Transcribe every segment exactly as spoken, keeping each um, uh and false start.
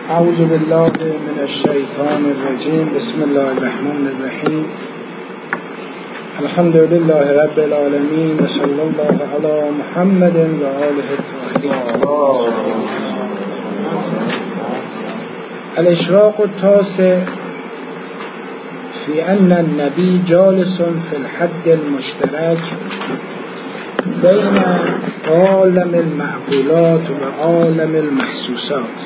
اعوذ بالله من الشیطان الرجیم. بسم الله الرحمن الرحیم. الحمد لله رب العالمین و صلی الله علی محمد و آله الطاهرین. الاشراق التاسع في أن النبي جالس في الحد المشترك بين عالم المعقولات وعالم المحسوسات.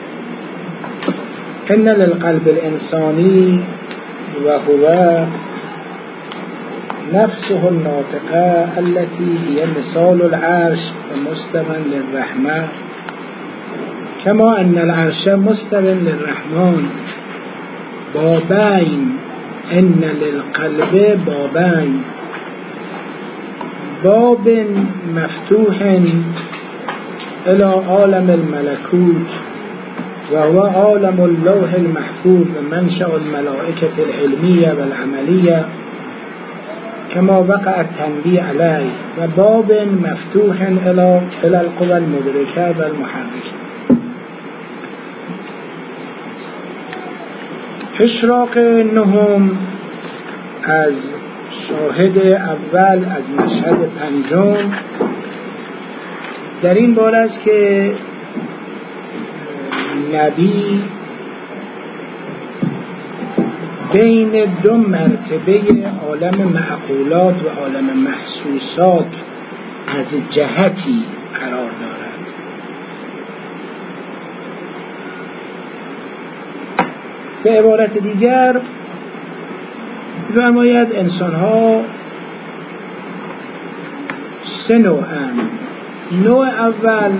إن للقلب الإنساني وهو نفسه الناطقة التي هي مثال العرش ومستوى للرحمن، كما أن العرش مستوى للرحمن. بابين، إن للقلب بابين: باب مفتوح إلى عالم الملكوت وهو عالم اللوح المحفوظ ومنشأ الملائكة العلمية والعملية كما وقع التنبيه عليه، وباب مفتوح إلى إلى القوى المدركة والمحركة. اشراق نهم از شاهد اول از مشهد پنجم در این باره است که نبی بین دو مرتبه عالم معقولات و عالم محسوسات از جهتی قرار دارد. به عبارت دیگر فرماید انسان ها سه نوعند. نوع اول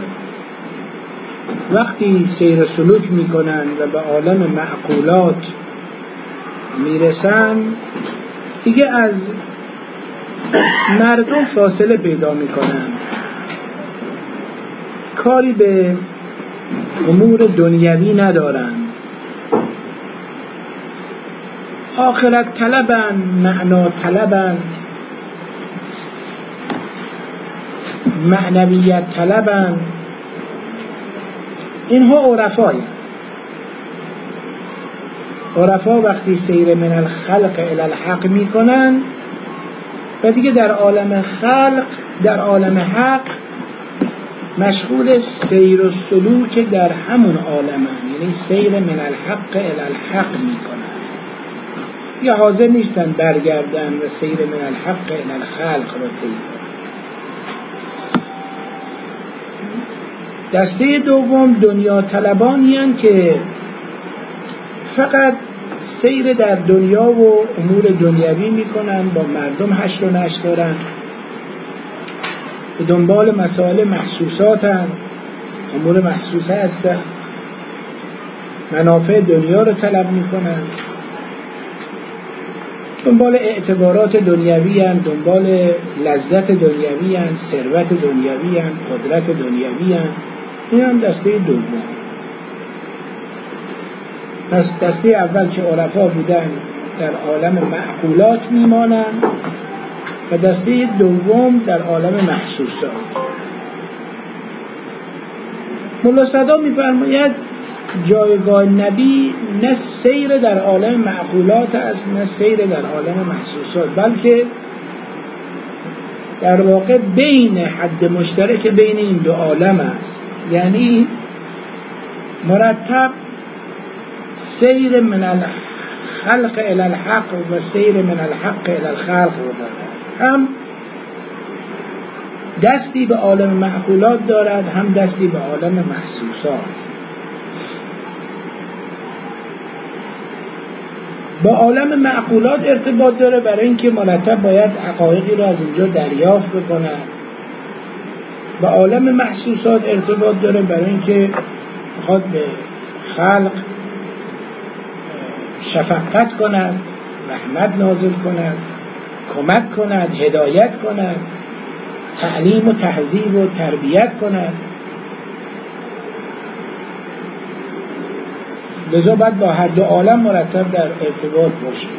وقتی سیر سلوک می کنند و به عالم معقولات می رسند دیگه از مردم فاصله پیدا می کنند، کاری به امور دنیوی ندارند، آخرت طلبن، معنا طلبن، معنویت طلبن. اینها عرفایی. عرفا وقتی سیر من الخلق الی الحق میکنن و دیگه در عالم خلق، در عالم حق مشغول سیر و سلوک در همون عالمن، یعنی سیر من الحق الی الحق میکنن، یا حاضر نیستن برگردن و سیر من الحق الی الخلق رو طی کنن. دسته دوم دنیا طلبانی هستند که فقط سیر در دنیا و امور دنیوی میکنن، با مردم حشر و نشر دارن، به دنبال مسائل محسوسات هستند، امور محسوسه هستند، منافع دنیا رو طلب میکنن، دنبال اعتبارات دنیوی هستند، دنبال لذت دنیوی هستند، ثروت دنیوی هستند، قدرت دنیوی هستند. این هم دسته دوم. پس دسته اول که عرفا بودن در عالم معقولات میمانند و دسته دوم در عالم محسوسات. مولا صدا میفرماید جایگاه نبی نه سیر در عالم معقولات است نه سیر در عالم محسوسات، بلکه در واقع بین حد مشترک بین این دو عالم است، یعنی مرتب سیر من الخلق الی الحق و سیر من الحق الی الخلق رو دارد. هم دستی به عالم معقولات دارد، هم دستی به عالم محسوسات. با عالم معقولات ارتباط داره برای اینکه مرتب باید حقایقی رو از اینجا دریافت بکنه. با عالم محسوسات ارتباط داره برای اینکه میخواد به خلق شفقت کند، رحمت نازل کند، کمک کند، هدایت کند، تعلیم و تهذیب و تربیت کند. لذا باید با هر دو عالم مرتب در ارتباط باشیم.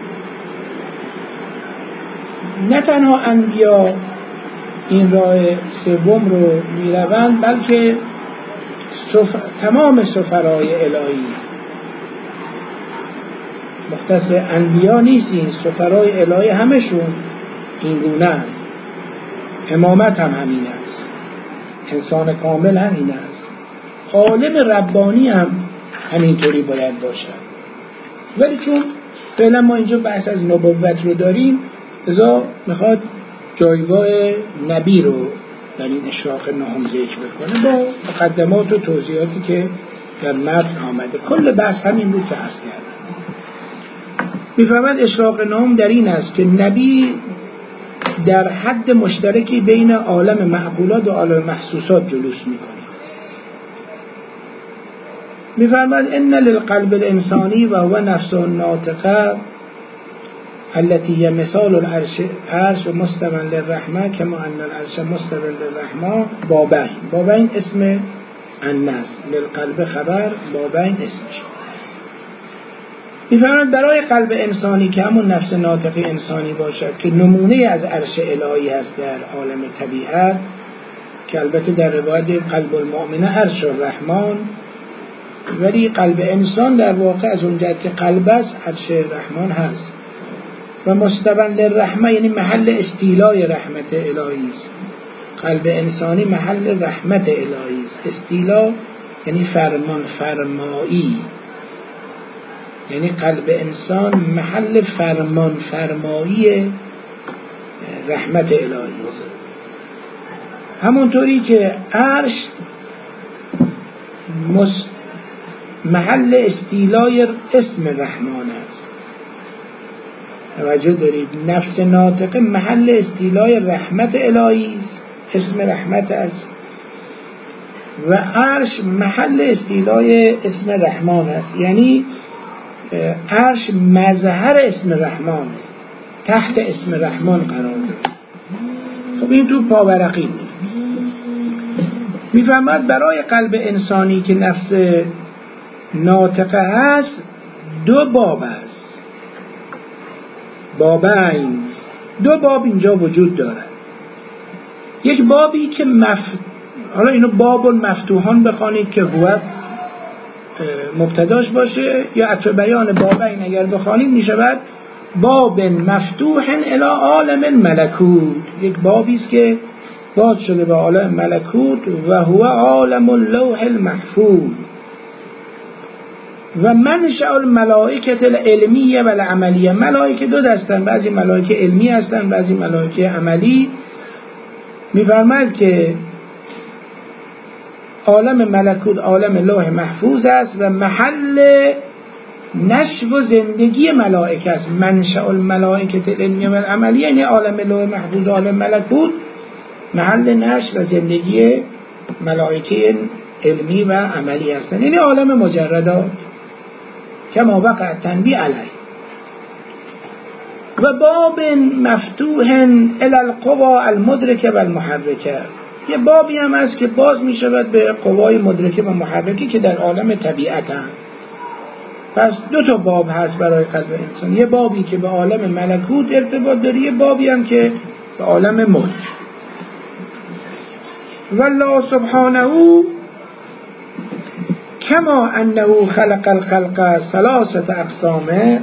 نه تنها انبیا این راه سوم رو میروند، بلکه سف... تمام سفرای الهی مختص انبیا نیست، این سفرای الهی همشون این گونه هست. امامت هم همین است، انسان کامل همین است، عالم ربانی هم همینطوری باید باشد. ولی چون فعلا ما اینجا بحث از نبوت رو داریم، لذا میخواد جایگاه نبی رو در این اشراق نهم ذکر بکنه با مقدمات و توضیحاتی که در متن آمده. کل بحث همین بود که عرض کردم. میفهمد اشراق نهم در این است که نبی در حد مشترکی بین عالم معقولات و عالم محسوسات جلوس میکنه. میفرماد ان للقلب الانسانی و هو نفس ناطقه التي هي مثال العرش عرش و مستوى للرحمه كما ان العرش مستوى للرحمه بابین. بابین اسم الناس، للقلب خبر، بابین اسمش. میفرماد برای قلب انسانی که همون نفس ناطقه انسانی باشد که نمونه از عرش الهی هست در عالم طبیعت، که البته در روایت قلب المؤمن عرش الرحمن، ولی قلب انسان در واقع از اون جهت که قلب است عرش رحمان هست. و مستوى للرحمه یعنی محل استیلای رحمت الهی است. قلب انسانی محل رحمت الهی است. استیلا یعنی فرمان فرمایی، یعنی قلب انسان محل فرمان فرمایی رحمت الهی است. همونطوری که عرش مست محل استیلای اسم رحمان است. توجه دارید، نفس ناطقه محل استیلای رحمت الهی است، اسم رحمت است، و عرش محل استیلای اسم رحمان است. یعنی عرش مظهر اسم رحمان، تحت اسم رحمان قرار داره. خب این تو پاورقی بود. میفهمد برای قلب انسانی که نفس ناطقه هست دو باب است. بابین، دو باب اینجا وجود دارد. یک بابی که مف... حالا اینو باب مفتوحان بخوانید که هو مبتداش باشه، یا عطف بیان بابین اگر بخوانید میشود باب مفتوح الی عالم الملکوت. یک بابی است که باز شده به عالم ملکوت و هو عالم اللوح المحفوظ. و منشأ الملائکه العلمیه و العملیه. ملائکه دو دستن، بعضی ملائکه علمی هستن، بعضی ملائکه عملی. می‌فرماید که عالم ملکوت عالم لوح محفوظ است و محل نشو و زندگی ملائکه است. منشأ الملائکه العلمیه و العملیه یعنی عالم لوح محفوظ عالم ملکوت محل نشو و زندگی ملائکه علمی و عملی هستند، یعنی عالم مجردات کما وقع تنبیه علیه. و باب مفتوح الی القوى المدرکه و المحرکه. یه بابی هم هست که باز می شود به قوای مدرکه و محرکه که در عالم طبیعت هم. پس دو تا باب هست برای قلب انسان، یه بابی که به عالم ملکوت ارتباط داره، یه بابی هم که به عالم ملک. والله سبحانه کما انه خلق الخلق ثلاثه اقسامه.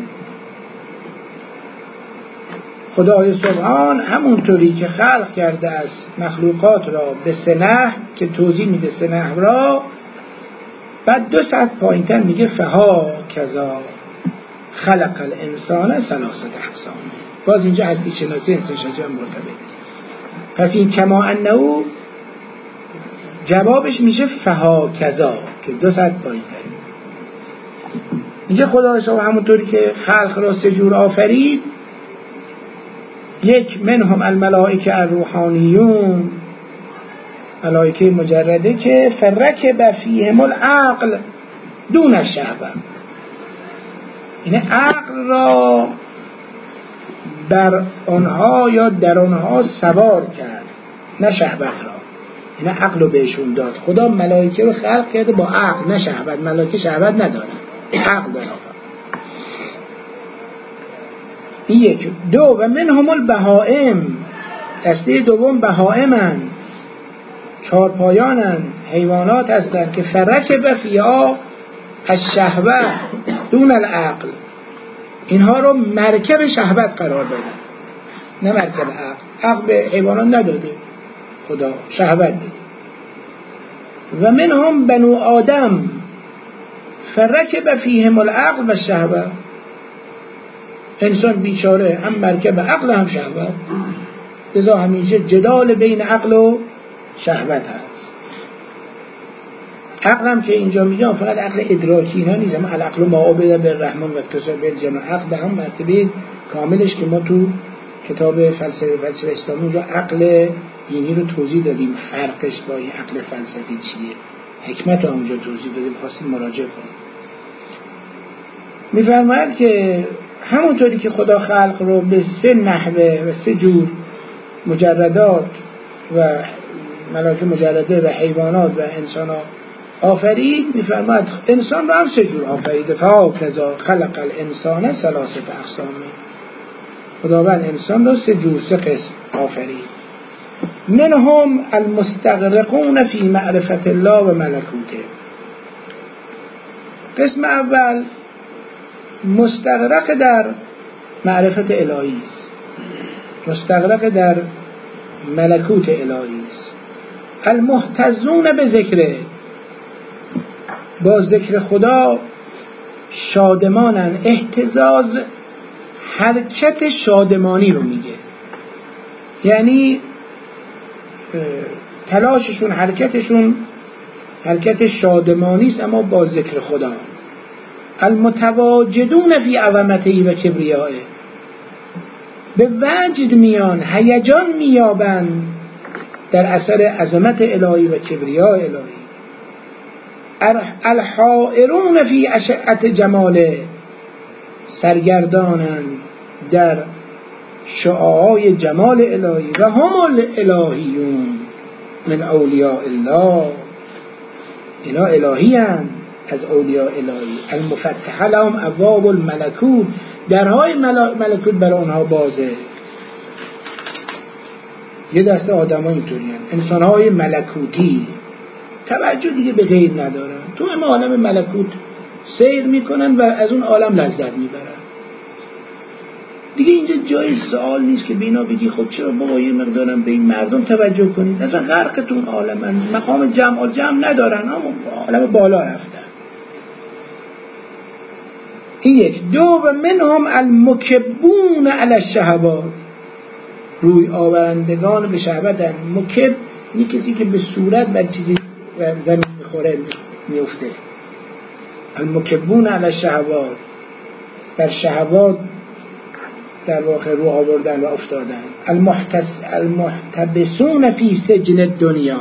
خدای سبحان همونطوری که خلق کرده است مخلوقات را به سه نحو که توضیح میده سه نحو را، بعد دو سطح پایینتر میگه فها کذا خلق الانسان ثلاثه اقسامه. باز اینجا هستی شناسی انسان شناسی هم مرتبط. پس این کما انه جوابش میشه فها کذا که دو سطح پایینتر میگه خدای سبحان همونطوری که خلق را سه جور آفرید. یک منهم الملائکه الروحانیون، ملائکه مجرده که فرکب فیهم العقل دون الشهوه، این عقل را بر آنها یا در آنها سوار کرد، نه شهوت را. این عقل رو بهشون داد. خدا ملائکه رو خلق کرده با عقل نه شهوت. ملائکه شهوت نداره، عقل داره. این یک. دو و منهم البهائم، دسته دوم بهائمن، چهار پایانن حیوانات هستند که فرکب فیها الشهوه دون العقل، اینها رو مرکب شهوت قرار دادن، نه مرکب عقل. عقل به حیوانات نداده خدا، شهوت داده. و منهم بنو آدم فرکب فیهم العقل و الشهوه، انسان بیچاره هم مرکب عقل هم شهوت، لذا همیشه جدال بین عقل و شهوت هست. عقل هم که اینجا میگم فقط عقل ادراکی ها نیست، اما العقل ما عبد بالرحمن و اکتسب بالجمع، عقل به هم مرتبه کاملش که ما تو کتاب فلسفه فلسفه اسلامی اونجا عقل دینی رو توضیح دادیم، فرقش با این عقل فلسفی چیه، حکمت رو اونجا توضیح دادیم، خواستیم مراجعه کنیم. میفرماید که همونطوری که خدا خلق رو به سه نحوه و سه جور مجردات و ملائکه مجرده و حیوانات و انسان ها آفرید، میفرماید انسان رو هم سه جور آفرید. فهکذا خلق الانسان ثلاثه اقسام، خداوند انسان رو سه جور سه قسم آفرید. منهم المستغرقون فی معرفت الله و ملکوته، قسم اول مستغرق در معرفت الهی است، مستغرق در ملکوت الهی است. المحتزون به ذکره، با ذکر خدا شادمانن. اهتزاز حرکت شادمانی رو میگه، یعنی تلاششون حرکتشون حرکت شادمانی است اما با ذکر خدا. المتواجدون فی عظمته و کبریائه، به وجد میان، هیجان میابند در اثر عظمت الهی و کبریاء الهی. الحائرون فی اشعت جماله، سرگردانند در شعاعهای جمال الهی. و هم الالهیون من اولیاء الله، اینا الهی هم از اولیاء الهی. المفتح لهم ابواب الملکوت، درهای ملکوت برای اونها بازه. یه دسته آدم ها اینطوری هستند، انسان های ملکوتی، توجه دیگه به غیر ندارن، تو هم عالم ملکوت سیر میکنن و از اون عالم لذت میبرن. دیگه اینجا جای سوال نیست که بینا بگی خب چرا بابا یه مقدارم به این مردم توجه کنید، اصلا غرقتون عالمن، مقام جمع جمع ندارن، اما عالم بالا رفتن. این یک. دو، و منهم المکبون علی الشهوات، روی آورندگان به شهوتن. مکب این کسی که به صورت بر چیزی زمین میخوره میفته. المکبون علی الشهوات، بر شهوات در واقع رو آوردن و افتادن. المحتس المحتبسون فی سجن دنیا،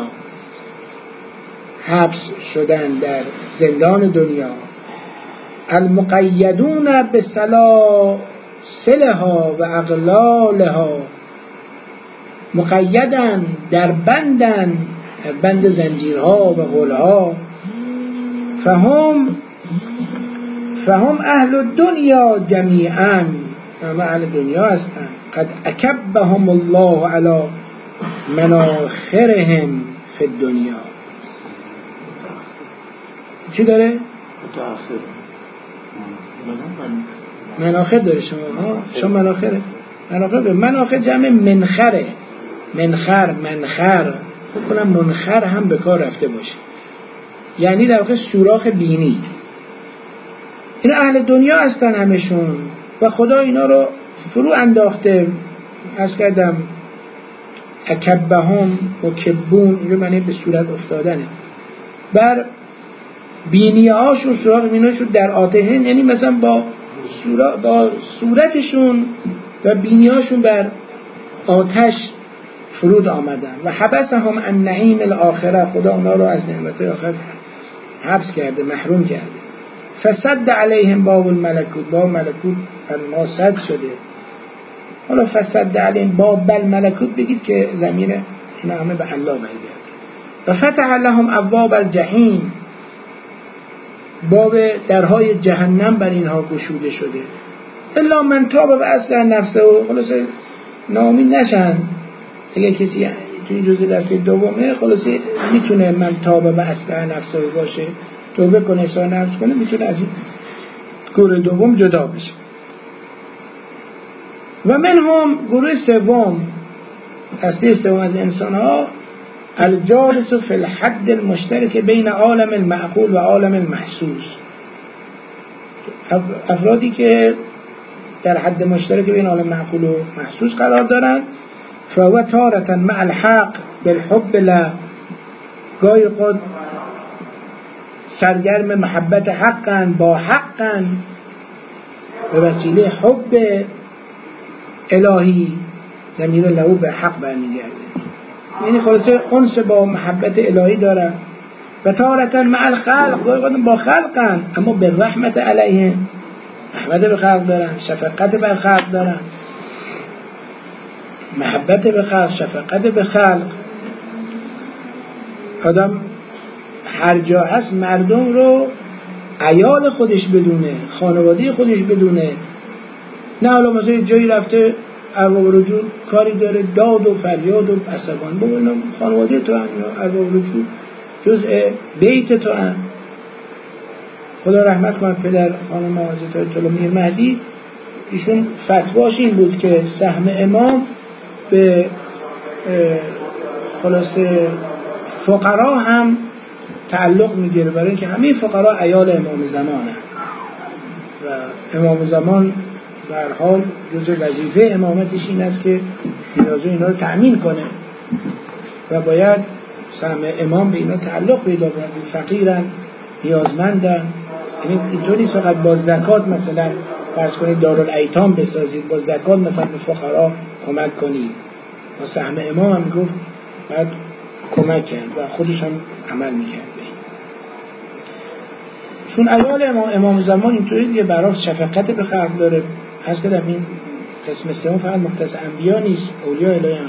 حبس شدن در زندان دنیا. المقیدون بسلاسلها و اغلالها، مقیدن در بندن، بند زنجیرها و غلها. فهم فهم اهل الدنیا جمیعا، همه اهل دنیا هستند. قد اکبهم الله علی مناخرهم فی الدنیا. چی داره؟ مناخر داره شما ها؟ شما مناخره؟ مناخر داره. مناخر جمع منخره، منخر منخر بکنم منخر هم به کار رفته باشه، یعنی در واقع سوراخ بینی. اینا اهل دنیا هستن همشون و خدا اینا رو فرو انداخته. عرض کردم اکبهم و کبون، اینو معنی به صورت افتادنه، بر بینی هاشون، سوراخ بینی هاشون در آتهن، یعنی مثلا با با صورتشون و بینی هاشون بر آتش فرود آمدن. و حبسهم عن نعیم الاخره، خدا اونا رو از نعمت آخرت حبس کرده، محروم کرده. فسد علیهم باب الملکوت، باب ملکوت بر ما سد شده. حالا فسد علیهم باب بل ملکوت بگید که ضمیر اینا همه به الله برگرده. و فتح لهم ابواب الجحیم، باب درهای جهنم بر اینها گشوده شده. الا من تاب و اصلح نفسه، و خلاص ناامید نشن. اگه کسی توی جزء دسته دومه خلاصه میتونه من تابع به اصل نفسه باشه، توبه کنه، اصلاح نفس کنه، میتونه از این گروه دوم جدا بشه. و من هم گروه سوم، دسته سوم از انسان ها، الجالس فی الحد المشترک بین عالم المعقول و عالم المحسوس، افرادی که در حد مشترک بین عالم معقول و محسوس قرار دارند. فهو تارة مع الحق بالحب له، گاهی خود سرگرم محبت حقا با حقا به وسیله حب الهی، ضمیر له به حق برمیگرده، یعنی خلاصه انس با محبت الهی داره. و تارة مع الخلق، گاهی خود با خلقن اما به رحمت علیهم، رحمت به خلق دارن، شفقت به خلق دارن، محبت به خلق، شفقت به خلق. آدم هر جا هست مردم رو عیال خودش بدونه، خانواده خودش بدونه، نه حالا مثلا جایی رفته ارباب رجوع کاری داره داد و فریاد و عصبان، بابا اینا خانواده تو هم، ارباب رجوع جزء بیت تو هم. خدا رحمت کنه پدر خانم حضرت آیت الله میر مهدی، ایشون فتواش این بود که سهم امام به خلاصه فقرا هم تعلق میگیره، برای اینکه همه فقرا عیال امام زمانه و امام زمان در حال جزء وظیفه امامتش این است که نیازه اینا رو تأمین کنه و باید سهم امام به اینا تعلق پیدا کنه. فقیرن، نیازمندن، یعنی اینطور نیست فقط با زکات مثلا فرض کنید دارالایتام بسازید، با زکات مثلا به فقرا کمک کنید. و سهم امام هم میگفت باید کمک کرد و خودش هم عمل میکرد. چون عیال امام, امام زمان اینطوری دیگه، برای شفقت به خلق داره. هست کدم این قسم سوم فقط مختص انبیا نیست، اولیاء الهی هم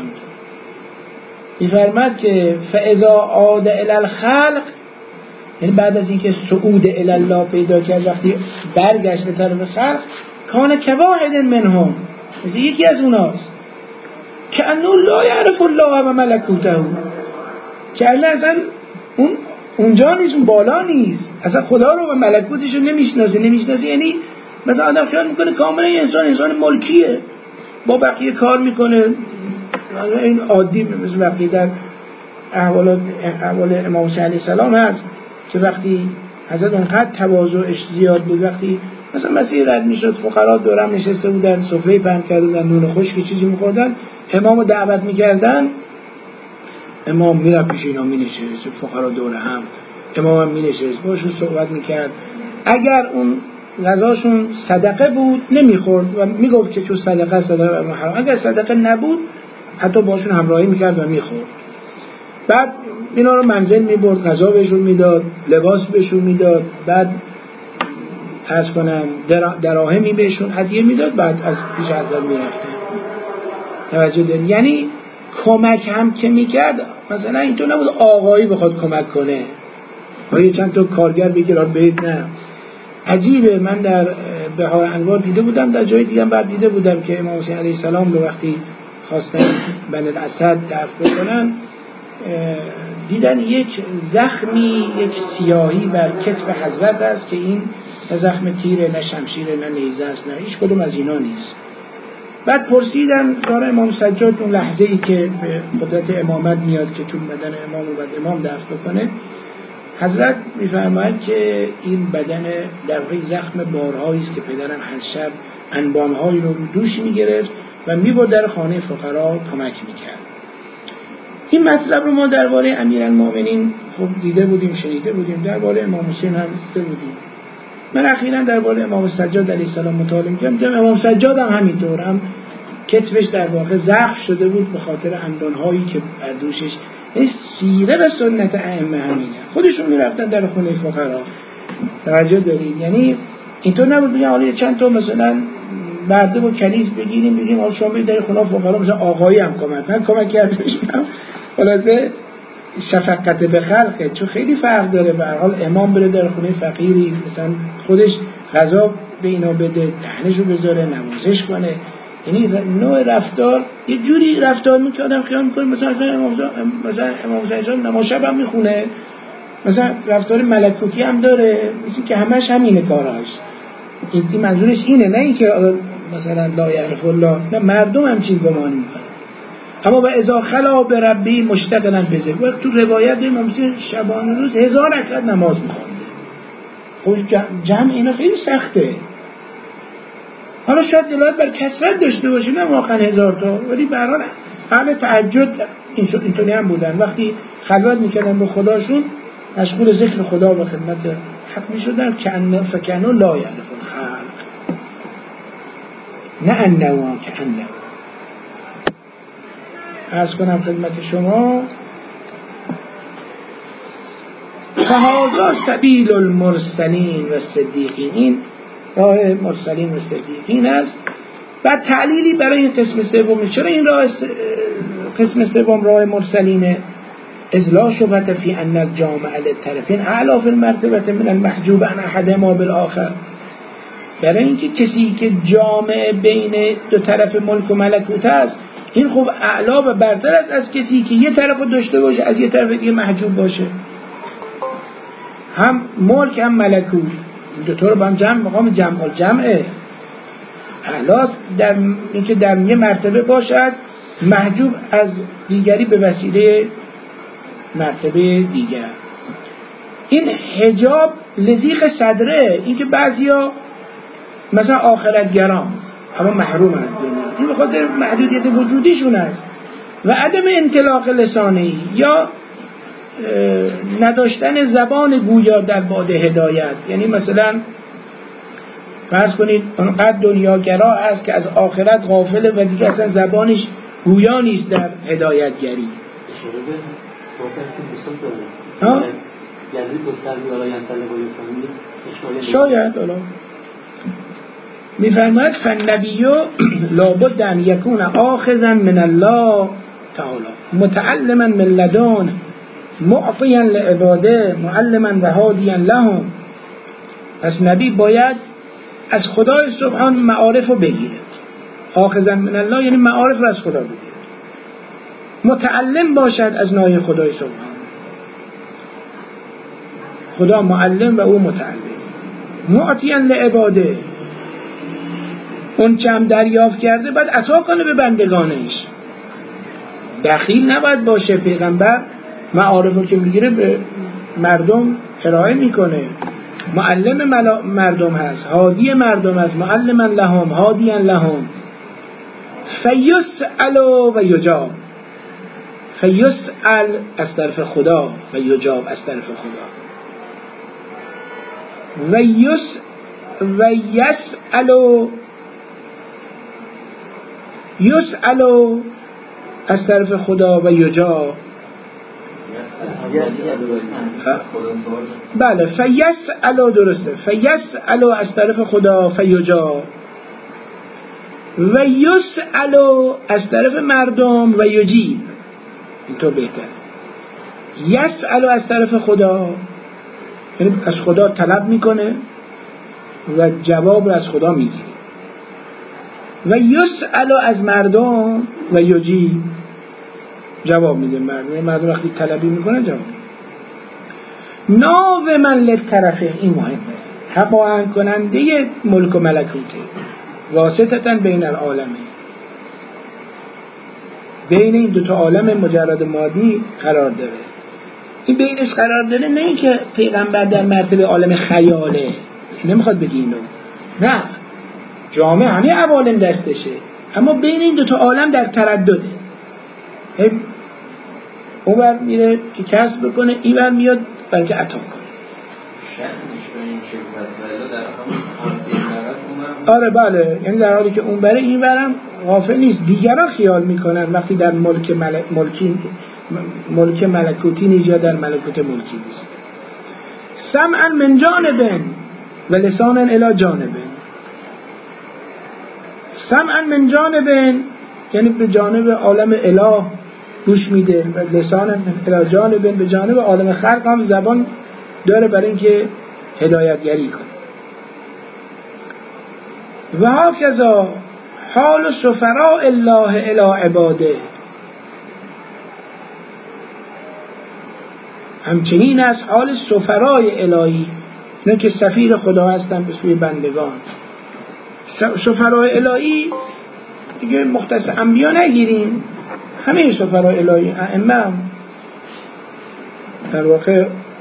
میفرماد که فاذا عاد الی الخلق، یعنی بعد از اینکه صعود الی الله پیدا کرد، وقتی برگشت به طرف خلق، کان کواحد منهم، مثل یکی از اوناست، که انه لا یعرف الله و ملکوته، که الله اصلا اون اونجا نیست، اون بالا نیست، اصلا خدا رو و ملکوتش رو نمیشناسه. نمیشناسه یعنی مثلا آدم خیال میکنه کاملا انسان انسان ملکیه، با بقیه کار میکنه، این عادی مثل بقیه در احوالات احوال امام حسین علیه السلام هست که وقتی حضرت اونقدر تواضعش زیاد بود، وقتی مثلا مسیح رد میشد، فقرا دورم نشسته بودن، سفره پهن کرده بودن، نون خشک چیزی میخوردن، امامو دعوت میکردن، امام میرفت پیش اینا مینشست، فقرا دور هم، امام هم مینشست باشون صحبت میکرد. اگر اون غذاشون صدقه بود نمیخورد و میگفت که چون صدقه صدقه محرم، اگر صدقه نبود حتی باشون همراهی میکرد و میخورد. بعد اینا رو منزل میبرد، غذا بهشون میداد، لباس بهشون میداد، بعد عرض کنم دراهمی بهشون هدیه میداد، بعد از پیش حضرت میرفتن. توجه دارید؟ یعنی کمک هم که میکرد، مثلا اینطور نبود آقایی بخواد کمک کنه و یه چند تا کارگر بگیر بیت، نه. عجیبه، من در بهار انوار دیده بودم، در جای دیگه هم بعد دیده بودم که امام حسین علیه السلام رو وقتی خواستن بنی الاسد دفن بکنن، دیدن یک زخمی، یک سیاهی بر کتف حضرت است که این نه زخم تیره، نه شمشیره، نه نیزه است، نه هیچ کدوم از اینا نیست. بعد پرسیدن داره امام سجاد اون لحظه ای که به قدرت امامت میاد که تو بدن امام و بعد امام دفن بکنه، حضرت میفرماید که این بدن در واقع زخم بارهایی است که پدرم هر شب انبانهایی رو دوش میگرفت و میبرد در خانه فقرا کمک میکرد. این مطلب رو ما درباره امیرالمومنین خب دیده بودیم، شنیده بودیم، درباره امام حسین هم دیده بودیم. من اخیراً درباره امام سجاد علیه السلام مطالعه می‌کردم، دیدم امام سجاد هم همینطور، هم کتفش در واقع زخم شده بود به خاطر اندانهایی که بر دوشش. این سیره و سنت ائمه همینه، خودشون میرفتن در خونه فقرا. توجه دارید؟ یعنی اینطور نبود بگم حالا چند تا مثلا برده و کلیز بگیریم بگیم حالا شما برید در خونه فقرا، مثلا آقایی هم کمک من کمک کردش، خلاصه شفقت به خلقه، چون خیلی فرق داره. به هر حال امام بره در خونه فقیری، مثلا خودش غذا به اینا بده، دهنشو بذاره، نوازش کنه، یعنی نوع رفتار یه جوری رفتار میکنم خیال میکنه مثلا مثلا امام حسین نماز شب هم میخونه، مثلا رفتار ملکوتی هم داره، مثل که همش همینه کاراش. این منظورش اینه، نه اینکه مثلا لا یعرف الله، نه مردم همچین گمان میکنن. اما و اذا خلا به ربی مشتغلا بذر، وقت تو روایت امام حسین شبانه روز هزار رکعت نماز میخونده. خب جمع اینا خیلی سخته. حالا شاید دلالت بر کثرت داشته باشه، نه واقعا هزار تا، ولی به هر حال اهل تهجد اینطوری هم بودن، وقتی خلوت میکردن به خداشون مشغول ذکر خدا و خدمت حق میشدن که ان فکنوا لا یعرف الخلق، نه انه که انه. عرض کنم خدمت شما فهذا سبیل المرسلین و صدیقین، این راه مرسلین و صدیقین است. و تعلیلی برای این قسم سوم، چرا این راه قسم سوم راه مرسلینه؟ اذ لا شبهة فی ان الجامع للطرفین اعلی فی المرتبة من المحجوب عن احدهما بالآخر. برای اینکه کسی که جامع بین دو طرف ملک و ملکوت است، این خوب اعلا و برتر است از کسی که یه طرف داشته باشه از یه طرف دیگه محجوب باشه. هم ملک هم ملکوت، این دو تا رو با هم جمع مقام جمع الجمعه. اعلاس در اینکه در یه مرتبه باشد محجوب از دیگری به وسیله مرتبه دیگر. این حجاب لذیق صدره، اینکه بعضیا مثلا آخرت گرام اما محروم از دنیا، این به خاطر محدودیت وجودیشون است و عدم انطلاق لسانی یا نداشتن زبان گویا در باد هدایت. یعنی مثلا فرض کنید اونقدر دنیاگرا است که از آخرت غافله و دیگه اصلا زبانش گویا نیست در هدایتگری. ها؟ شاید الا میفرماید فالنبی لابد ان یکون آخذا من الله تعالی متعلما من لدن معطیا لعباده معلما و هادیا لهم. پس نبی باید از خدای سبحان معارف رو بگیره. آخذا من الله یعنی معارف رو از خدا بگیره، متعلم باشد از نای خدای سبحان. خدا معلم و او متعلم. معطیا لعباده، اون چه هم دریافت کرده باید عطا کنه به بندگانش. دخیل نباید باشه. پیغمبر معارفو که میگیره به مردم ارائه میکنه، معلم مردم هست، هادی مردم هست، معلما لهم هادیا لهم. فیسأل و یجاب، فیسأل از طرف خدا و یجاب از طرف خدا. و یس و یسأل یسأل از طرف خدا و یجاب. بله فیسأل درسته، فیسأل از طرف خدا فیجاب، و یسأل از طرف مردم و یجیب. این تو بهتر. یسأل از طرف خدا یعنی از خدا طلب میکنه و جواب از خدا میگیره، و یسأل از مردم و یجیب جواب میده. مردم مردم وقتی طلبی میکنن جواب میده. ناو من للطرفین، این مهمه، هماهنگ کننده ملک و ملکوته، واسطتاً بین العالمین، بین این دوتا عالم مجرد مادی قرار داره. این بینش قرار داره، نه این که پیغمبر در مرتبه عالم خیاله، نمیخواد بگی اینو، نه، جامعه همه عوالم دستشه، اما بین این دوتا عالم در تردده. اون بر میره که کسب بکنه، این بر میاد برای که عطا کنه. آره بله، یعنی در حالی که اون بره این برم غافل نیست. دیگران خیال میکنن وقتی در ملک مل... ملکی ملک ملکوتی نیست یا در ملکوت ملکی نیست. سمعا من جانبن و لسانا الی جانبن. سمعا من جانبن یعنی به جانب عالم اله گوش میده، و لسانا الی جانبن به جانب عالم خلق هم زبان داره برای اینکه هدایتگری کنه. و هاکذا حال سفراء الله الی عباده، همچنین از حال سفرای الهی، نه که سفیر خدا هستن به سوی بندگان. سفرای الهی دیگه مختص انبیا نگیریم، همه سفرای الهی ائمه در واقع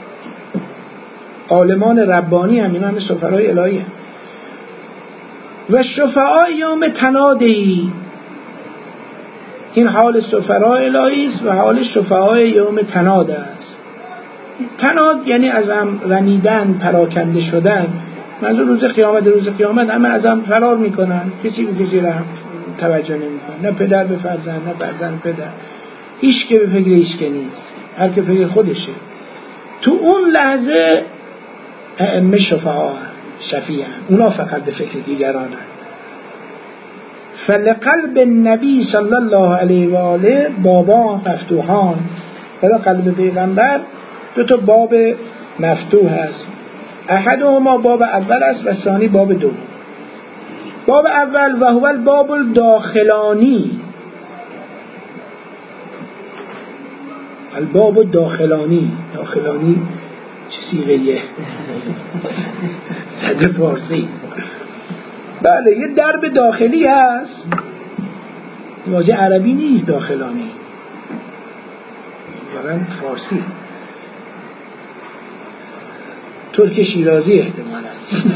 عالمان ربانی هم، اینا همه سفرای الهی هم. و شفعاء یوم تنادی، این حال سفرای الهی است و حال شفعاء یوم تناد است. تناد یعنی از هم رمیدن، پراکنده شدن. منظور روز قیامت، روز قیامت همه از هم فرار میکنن، کسی به کسی رحم توجه نمیکنه، نه پدر به فرزند، نه فرزند پدر، هیچ که به فکر هیچ که نیست، هر که فکر خودشه. تو اون لحظه ائمه شفعا شفیعن، اونا فقط به فکر دیگرانن. فلقلب النبی صلی الله علیه و آله بابا مفتوحان، برای قلب پیغمبر دو تا باب مفتوح هست. احدهما باب اول است و ثانی باب دوم. باب اول و هو الباب الداخلانی، الباب الداخلانی، داخلانی چه صیغه‌ایه؟ صد فارسی. بله یه درب داخلی هست، واژه عربی نیست داخلانی، واقعا فارسی، ترک شیرازی احتمالا.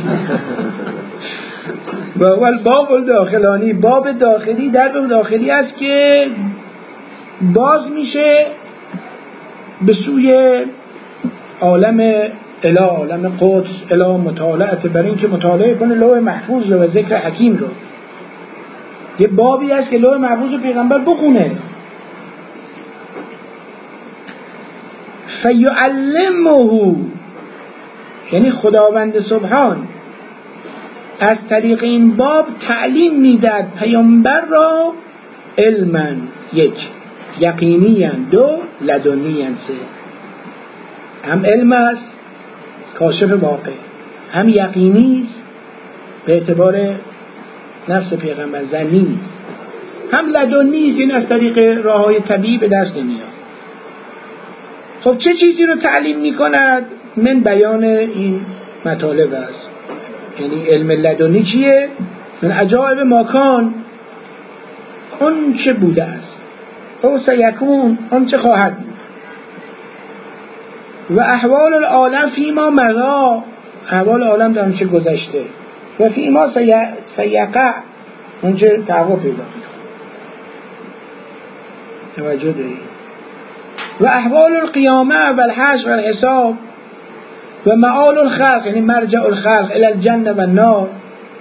و اول باب الداخلانی، باب داخلی، درب داخلی است که باز میشه به سوی عالم اله، عالم قدس، اله مطالعه، برای اینکه مطالعه کنه لوح محفوظ رو و ذکر حکیم رو. یه بابی هست که لوح محفوظ رو پیغمبر بخونه، فیعلمه، یعنی خداوند سبحان از طریق این باب تعلیم میداد پیامبر را علما، یک یقینیاً، دو لدنیاً، سه هم علم است کاشف واقع، هم یقینی است به اعتبار نفس پیغمبر ظنی نیست، هم لدنی است، این از طریق راههای طبیعی به دست نمیاد. خب چه چیزی رو تعلیم میکند؟ من بیان این مطالب است. یعنی علم لدنی چیه؟ من عجائب ماکان، اون چه بوده است، او سیکون، اون چه خواهد بود. و احوال العالم فیما مضی، احوال عالم در اون چه گذشته. و فیما سیقع، اون چه تحقق پیدا کنه. توجه داری؟ و احوال القیامه و الحشر و الحساب و معال الخلق، یعنی مرجع الخلق الى الجنه و النار.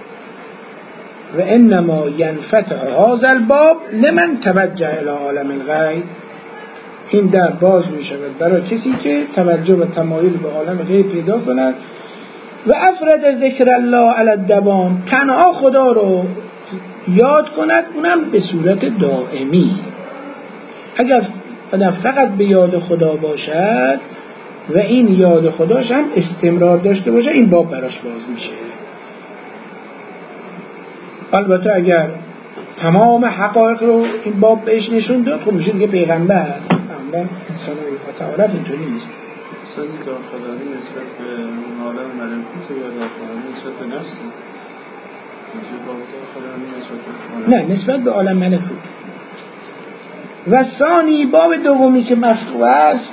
و انما ينفتح هذا الباب لمن توجه الى عالم الغیب، این در باز می شود برای کسی که توجه و تمایل به عالم غیب پیدا کند. و افرد ذکر الله علی الدوام، تنها خدا رو یاد کند، اونم به صورت دائمی. اگر آدم فقط به یاد خدا باشد و این یاد خداش هم استمرار داشته باشه، این باب براش باز میشه. البته اگر تمام حقایق رو این باب بهش نشون داد، خب میشه دیگه پیغمبر. معمولا انسان و تعارف اینطوری نیست. اصلا داخلانی نسبت به عالم ملکوت یا داخلانی نسبت به نفسی؟ نه، نسبت به عالم ملکوت. و ثانی باب دومی که مفتوح است،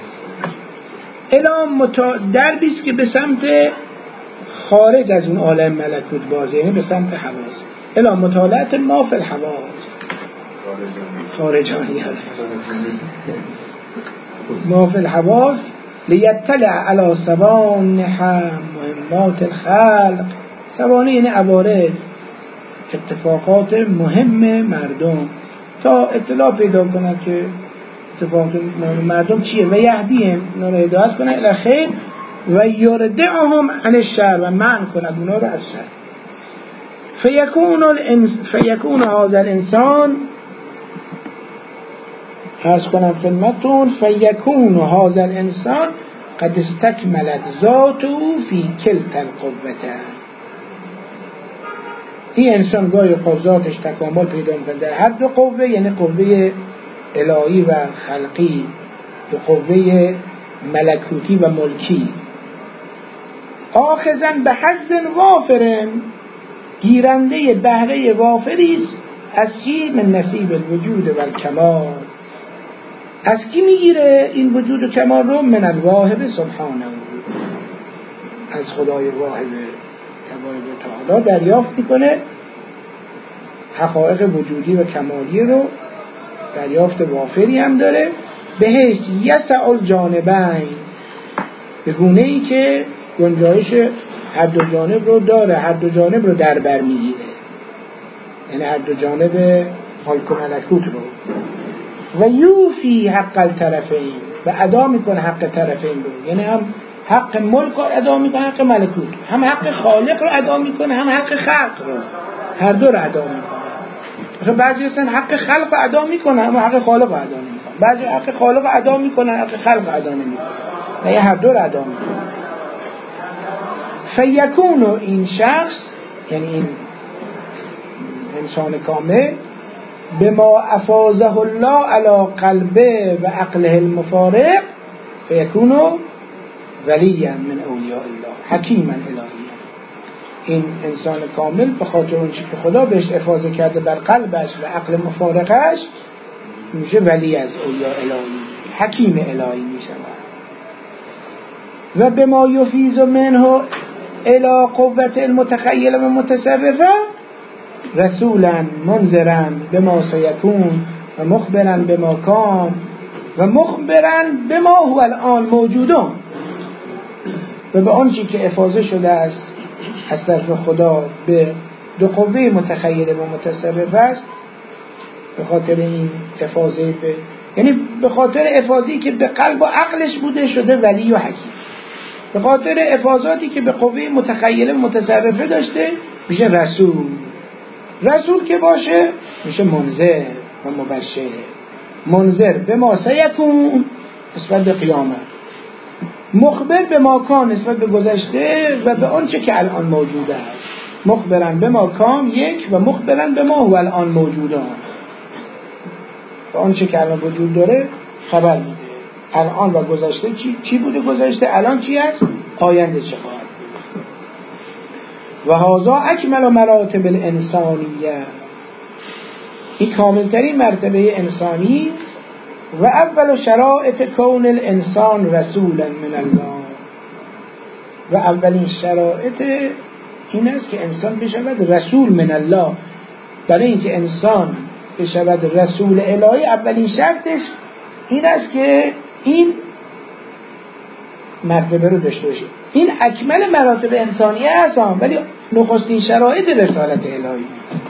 اعلام متا... دربیست که به سمت خارج از اون عالم ملکوت بازه، یعنی به سمت حواس. اعلام مطالعات ما فی الحواس، خارجانی هست ما فی الحواس لیطلع علی سوانح مهمات الخلق. سوانح یعنی عوارض، اتفاقات مهم مردم، تا اطلاع پیدا کنه که اتفاقات مردم چیه. و یهدیهم، اونا رو هدایت کنه الی خیر و یردعهم عن الشر، و منع کنه اونا رو از شر. فیکون الانس فیکون هذا الانسان، عرض کنم خدمتتون، فیکون هذا الانسان قد استکملت ذاته فی کلتا القوتین. این انسان گاهی قضاتش تکامل پیدا میکنه در هر دو قوه، یعنی قوه الهی و خلقی و قوه ملکوتی و ملکی. آخذن به حظ وافرن، گیرنده بهره وافریست از چی؟ من نصیب الوجود و الکمال. از کی میگیره این وجود و کمال رو؟ من الواهب سبحانه، از خدای واهب تبارک و تعالی دریافت میکنه حقایق وجودی و کمالی رو، دریافت وافری هم داره. به حیث یسع الجانبین، به گونه ای که گنجایش هر دو جانب رو داره، هر دو جانب رو در بر میگیره، یعنی هر دو جانب ملک و ملکوت رو. و یوفی حق الطرفین، و ادا میکنه حق طرفین رو، یعنی هم حق ملک رو ادا میکنه، حق ملکوت، هم حق خالق رو ادا میکنه، هم حق خلق رو، هر دو رو ادا میکنه. مثلا بعضی اصلا حق خلق رو ادا میکنه اما حق خالق رو ادا نمیکنه، بعضی حق خالق رو ادا میکنه حق خلق رو ادا نمیکنه، نه هر دو رو ادا میکنه. فیکون این شخص، یعنی این انسان کامل، بما افاضه الله علی قلبه و عقله المفارق، فیکون ولیا من اولیاء الله حکیما الهیا. این انسان کامل به خاطر اون چیزی که خدا بهش افاضه کرده بر قلبش و عقل مفارقش میشه ولی از اولیاء الهی، حکیم الهی میشه. و بما یفیض منه الى قوت المتخیل و متصرفه رسولا منذرا بما سیکون و مخبرا بما کان و مخبرا بما هو الان موجودون، و به آنچه که افاضه شده است از طرف خدا به دو قوه متخیل و متصرف است. به خاطر این افاضه به یعنی به خاطر افاضه‌ای که به قلب و عقلش بوده شده ولی و حکیم، به خاطر افاضاتی که به قوه متخیل و متصرفه داشته میشه رسول. رسول که باشه میشه منذر و مبشر. منذر به ما سیکون نسبت به قیامت، مخبر به ما کان نسبت به گذشته و به آنچه که الان موجوده است. مخبرن به ما کان یک و مخبرن به ما هو الان موجوده، به آنچه که الان وجود داره خبر میده. الان و گذشته چی, چی بوده گذشته، الان چی هست، آینده چه خواهد بود. و هذا اکمل مراتب الانسانیه، این کاملترین مرتبه انسانی و اول شرائط کون الانسان رسولا من الله، و اولین شرایط این است که انسان بشود رسول من الله. برای اینکه انسان بشود رسول الهی اولین شرطش این است که این مرتبه رو داشته باشه. این اکمل مراتب انسانیه هست، ولی نخستین شرایط رسالت الهی است.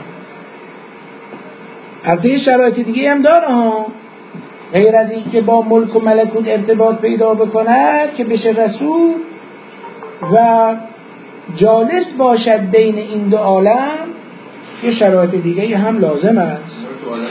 البته شرایط دیگه هم داره ها، غیر از این که با ملک و ملکوت ارتباط پیدا بکند که بشه رسول و جالس باشد بین این دو عالم، یه شرایط دیگه هم لازم است.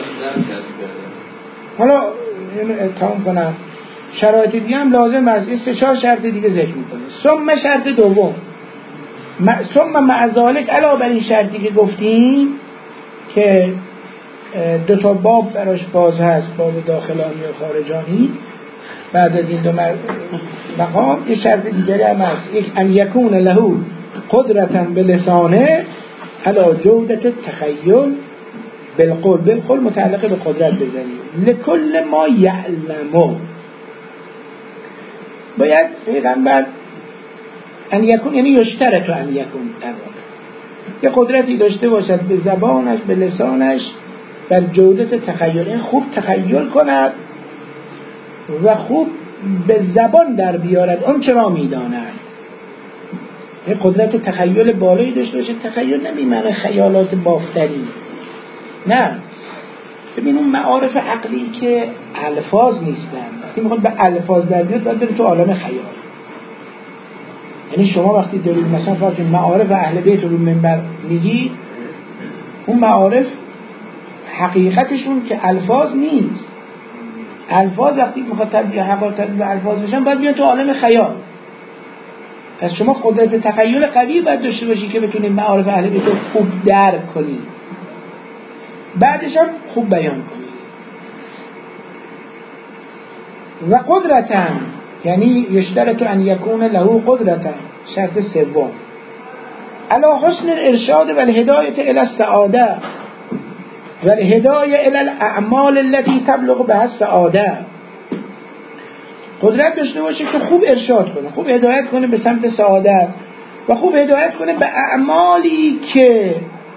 حالا تمام کنم، شرایط دیگه هم لازم است. این سه چهار شرط دیگه ذکر میکنه. ثم شرط دوم، ثم مع ذلک علاوه بر این شرطی که گفتیم که دو تا باب براش باز هست، باب داخلانی و خارجانی، بعد از این دو مقام یه شرط دیگری هم هست، یک ان یکون له قدرتا بلسانه علی جودت التخیل بالقول. بالقول متعلق به قدرت بزنیم. لکل ما یعلمو، باید پیغمبر ان یکون یعنی یشترط ان یکون در واقع یه قدرتی داشته باشد به زبانش به لسانش بر جودت تخیل، این خوب تخیل کند و خوب به زبان در بیارد اون چرا میداند. یه قدرت تخیل بالایی داشته باشه. تخیل نمی‌معنی خیالات بافتری، نه، ببین اون معارف عقلی که الفاظ نیستن، وقتی میخواد به الفاظ در بیاد باید بره تو عالم خیال. یعنی شما وقتی دارید مثلا فرض معارف اهل بیت رو منبر میگی، اون معارف حقیقتشون که الفاظ نیست. الفاظ وقتی میخواد تبدیل حقایق تبدیل به الفاظ بشن باید بیاد تو عالم خیال. پس شما قدرت تخیل قوی باید داشته باشی که بتونی معارف اهل بیت خوب درک کنی، بعدش هم خوب بیان کنی. و قدرتاً یعنی یشترط ان یکون له قدرتاً، شرط سوم، علی حسن الارشاد و الهدایة الی السعاده و الهدایة الی الاعمال التي تبلغ بها السعاده. قدرت داشته باشه که خوب ارشاد کنه، خوب هدایت کنه به سمت سعادت و خوب هدایت کنه به اعمالی که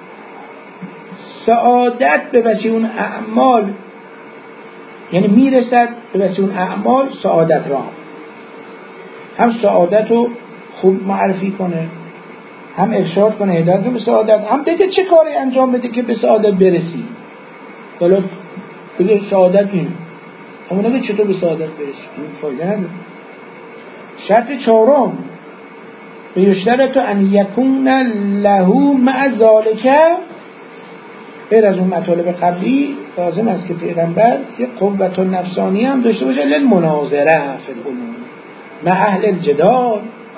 سعادت به وسیله اون اعمال، یعنی میرسد به وسیله اون اعمال سعادت را، هم سعادت رو خوب معرفی کنه، هم ارشاد کنه هدایت کنه به سعادت، هم بگه چه کاری انجام بده که به سعادت برسی. حالا بگه سعادت اینه، اما نگه چطور به سعادت برسی، این فایده نداره. شرط چهارم، یشترط ان یکون له مع ذالک، غیر از اون مطالب قبلی لازم است که پیغمبر یه قوت نفسانی هم داشته باشه للمناظره فی الامور مع اهل الجدال.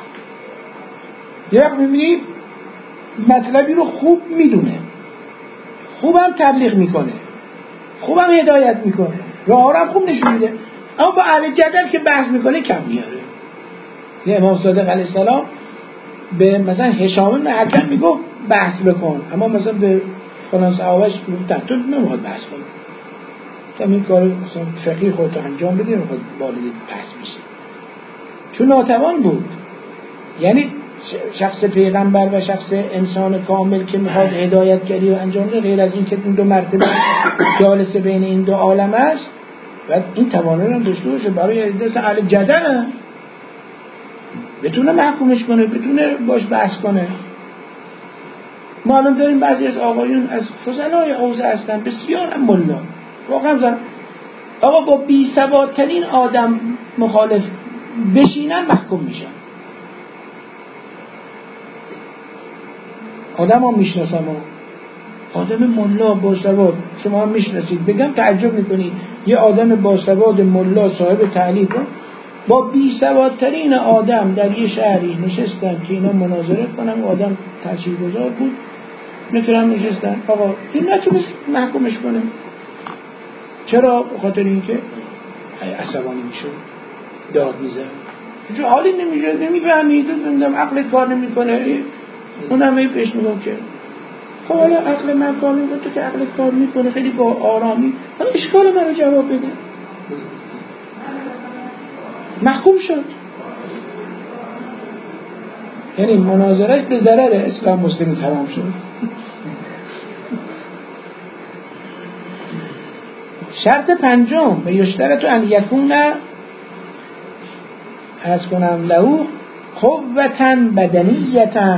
یه وقت میبینی مطلبی رو خوب میدونه، خوبم تبلیغ میکنه، خوبم هدایت میکنه، راه هم خوب نشون میده، اما با اهل جدل که بحث میکنه کم میاره. یه امام صادق علیه السلام به مثلا هشام بن حکم میگفت بحث بکن، اما مثلا به فلان صحابهش میگفت تو نمیخواد بحث کنی، تو این کار مثلا فقهی خودتو انجام بدی، نمیخواد بالای بحث بشه، چون ناتوان بود. یعنی شخص پیغمبر و شخص انسان کامل که میخواد هدایتگری و انجام بده، غیر از این که این دو مرتبه جالسه بین این دو عالم است و این توانایی رو داشته باشه برای دست اهل جدل، بتونه محکومش کنه، بتونه باش بحث کنه. ما الان داریم بعضی از آقایون از فضلای حوزه هستن بسیار هم ملا، واقعا زن آقا با بی سوادترین آدم مخالف بشینن محکوم میشن. آدم ها میشناسم ها. آدم ملا با سواد شما هم میشناسید، بگم تعجب میکنید یه آدم با سواد ملا صاحب تعلیم با بی سوادترین آدم در یه شهری نشستن که اینا مناظره کنن، آدم تاثیرگذار بود، میتونن نشستن، آقا این نتونست محکومش کنه. چرا؟ بخاطر اینکه عصبانی میشه، داد میزن، چون حالی نمیشه، نمیفهمید، عقل کار نمیکنه. اونم هی پیش میگم که خب حالا عقل من کار میکنه، تو که عقل کار میکنه خیلی با آرامی، حالا اشکال من رو جواب بده. محکوم شد. یعنی مناظرش به ضرر اسلام مسلمی تمام شد. شرط پنجم، یشترط ان یکون از کنم له قوة بدنیة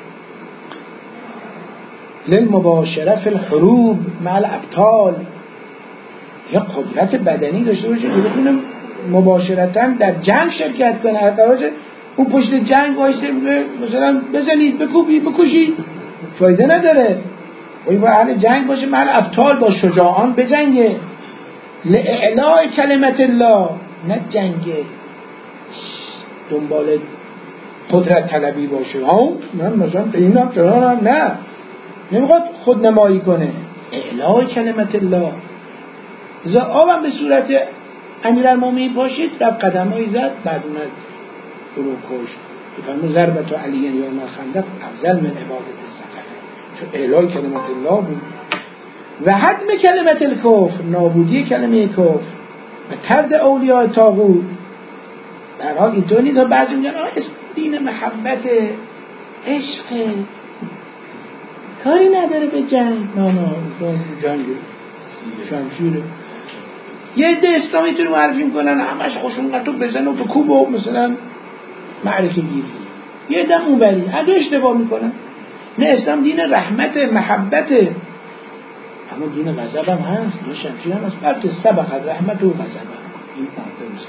للمباشره فی الحروب مع الابطال. یه قدرت بدنی داشته باشه که بتونه مباشرتاً در جنگ شرکت کنه، قراره اون پشت جنگ وایسه مثلا بزنید بکوبید بکشید، فایده نداره. ولی با اهل جنگ باشه، مع الابطال با شجاعان بجنگه، لاعلاء کلمت الله، نه جنگه دنبال قدرت طلبی باشه. ها من مثلا اینم چرا نه، نمیخواد خود نمایی کنه، اعلاء کلمت الله. زا آبم به صورت امیرالمومنین باشید، رفت قدمایی زد، بعد اومد برو کشت. بفرمون ضربت و علیین یا خندق افضل من عبادت الصقر، چون اعلاء کلمت الله بود. و حدم کلمت الکفر، نابودی کلمه کفر و طرد اولیاء طاغوت. در حال اینطور نیست. بعضی میگن آه دین محبت عشق کاری نداره به جنگ، نه نه جنگ شمشیره. یه عده اسلامی تو رو معرفی میکنن همش خوشون تو بزن و بکوب و مثلا معرکه گیری. یه عده اونوری اگه اشتباه میکنن. نه، اسلام دین رحمت محبته، اما دین غضب هم هست، دین شمشیر هم هست. بلکه سبق از رحمت و غضب هم این درست.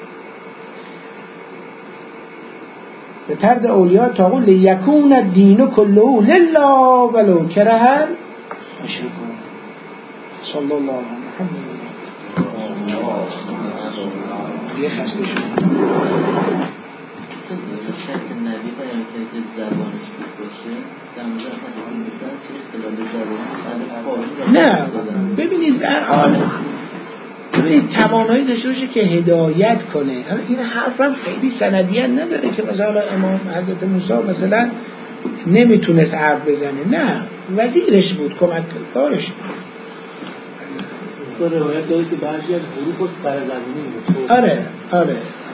به طرد اولیاء طاغوت لیکون الدین کله لله ولو کره المشرکون. صلی الله علیه محمد. یه خسته شد. که زبانش خوب باشه در مورد خواهی میکنن چه اختلاف زبانی نه ببینید در عالم ببینید توانایی داشته باشه که هدایت کنه. این حرف هم خیلی سندیت نداره که مثلا امام حضرت موسی مثلا نمیتونست حرف بزنه، نه وزیرش بود، کمک کارش بود. روایت داره که بعضی از حروف رو سرزمینی بود. آره آره